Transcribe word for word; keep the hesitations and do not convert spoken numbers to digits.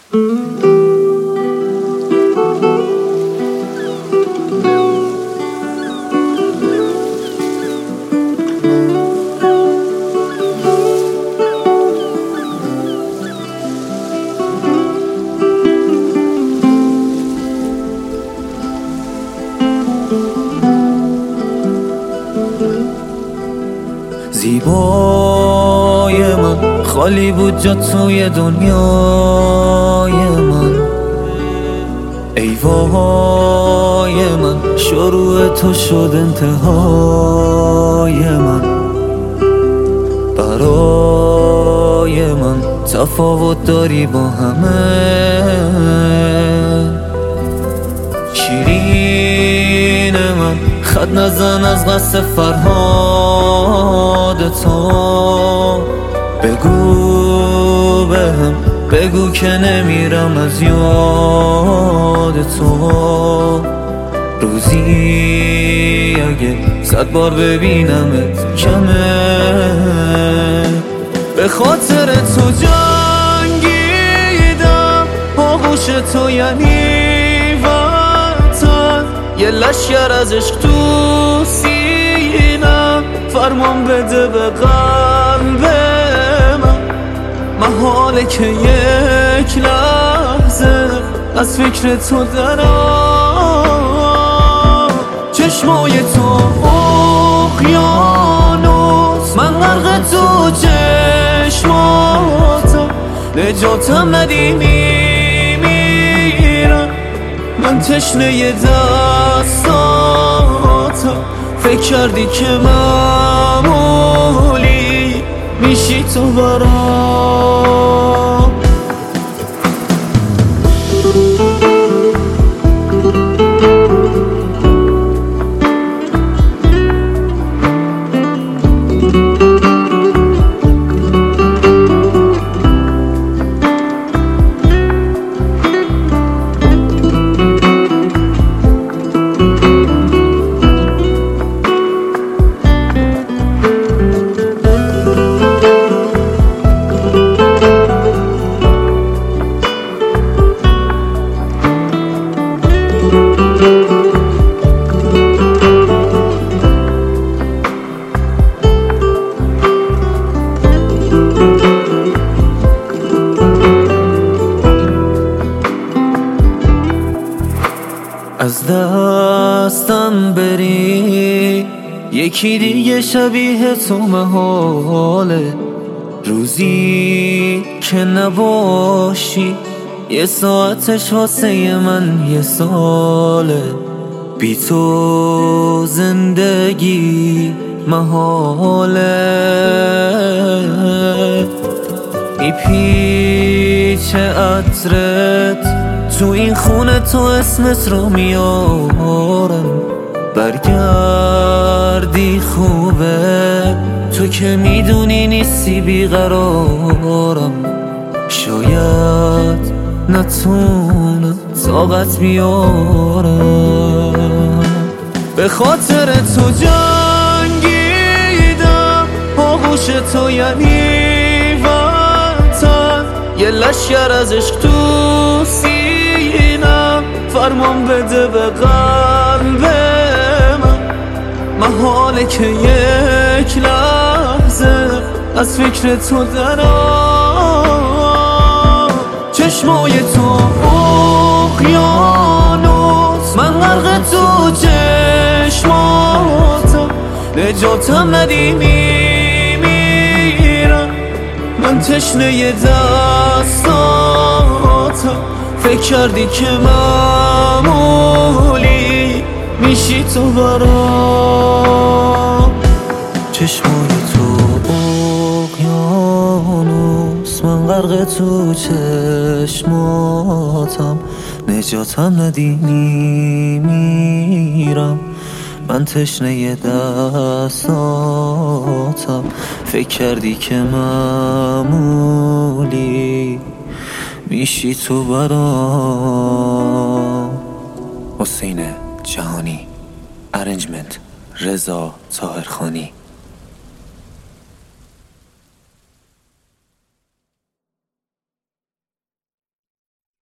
زیبای من خالی بود جا توی دنیای من، ای وای من شروع تو شد انتهای من. برای من تفاوت داری با همه، شیرین من خط نزن از قصد فرهاد تو. بگو بهم بگو که نمیرم از یاد تو. روزی اگه صد بار ببینمت کمه، به خاطر تو جنگیدم آغوش تو یعنی وطن. یه لشگر از عشق تو سینم، فرمان بده به قلب من. محاله که یک لحظه از فکر تو درام. چشمای تو اقیانوس، من غرق تو چشماتم. نجاتم ندی میمیرم، من تشنه دستاتم. فکر کردی که معمولی میشی تو برام. از دستم بری یکی دیگه شبیه تو محاله. روزی که نباشی یه ساعتش واسه من یه ساله. بی تو زندگی محاله. میپیچه عطرت تو این خونه، تو اسمت رو میارم. برگردی خوبه، تو که میدونی نیستی بیقرارم. شاید نتونم طاقت بیارم، به خاطر تو جنگیدم آغوش تو یعنی وطن. یه لشگر از عشق تو سینم، فرمان بده به قلب من. محاله که یک لحظه از فکر تو درام. چشمای تو اقیانوس، من غرق تو چشماتم. نجاتم ندی میمیرم، من تشنه دستاتم. فکر کردی که معمولی میشی تو برام. چشمای تو اقیانوس، من غرق تو چشماتم. نجاتم ندی میمیرم، من تشنه دستاتم. فکر کردی که معمولی میشی تو برام. حسین جهانی، ارنجمنت رضا طاهرخانی.